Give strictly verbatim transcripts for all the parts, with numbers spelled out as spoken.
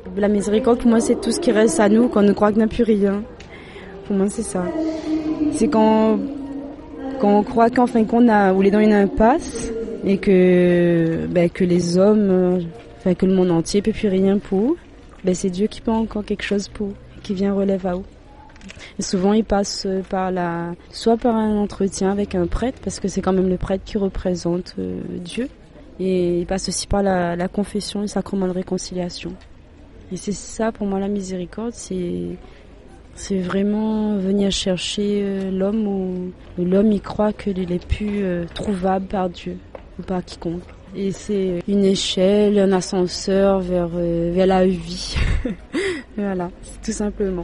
La miséricorde, pour moi, c'est tout ce qui reste à nous quand on ne croit que n'a plus rien. Pour moi, c'est ça. C'est quand, quand on croit qu'en fin de compte, on a, ou les dans une impasse et que, ben, que les hommes, enfin, que le monde entier ne peut plus rien pour eux, ben, c'est Dieu qui peut encore quelque chose pour eux, qui vient relève à eux. Et souvent, ils passent par la, soit par un entretien avec un prêtre, parce que c'est quand même le prêtre qui représente euh, Dieu. Et ils passent aussi par la, la confession et le sacrement de réconciliation. Et c'est ça, pour moi, la miséricorde, c'est, c'est vraiment venir chercher euh, l'homme où, où l'homme y croit qu'il est plus euh, trouvable par Dieu ou par quiconque. Et c'est une échelle, un ascenseur vers, euh, vers la vie. Voilà, tout simplement.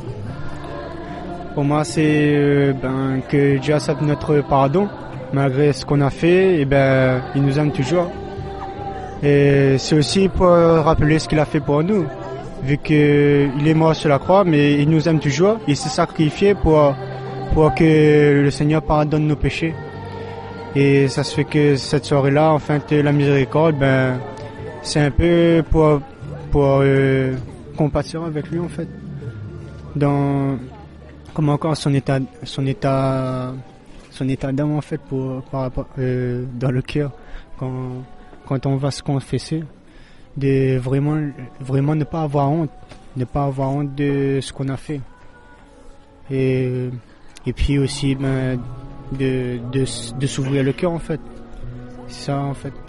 Pour moi, c'est euh, ben, que Dieu accepte notre pardon, malgré ce qu'on a fait, et ben, il nous aime toujours. Et c'est aussi pour rappeler ce qu'il a fait pour nous, vu qu'il est mort sur la croix, mais il nous aime toujours. Il s'est sacrifié pour, pour que le Seigneur pardonne nos péchés. Et ça se fait que cette soirée-là, en fait, la miséricorde, ben, c'est un peu pour, pour euh, compatir avec lui, en fait. Dans comme encore son état son état son état d'âme, en fait, pour par rapport euh, dans le cœur quand quand on va se confesser, de vraiment vraiment ne pas avoir honte ne pas avoir honte de ce qu'on a fait, et et puis aussi ben, de de de s'ouvrir le cœur, en fait. C'est ça, en fait.